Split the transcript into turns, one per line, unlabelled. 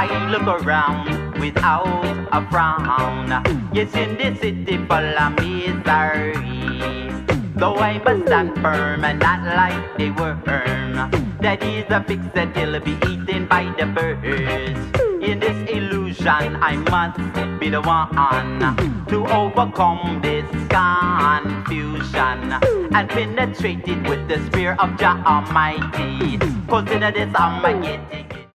I look around without a frown. Yes, in this city full of misery. Though I must stand firm and not like the worm that is a fix that will be eaten by the birds. In this illusion I must be the one to overcome this confusion and penetrate it with the spear of Jah Almighty. 'Cause in this I'm a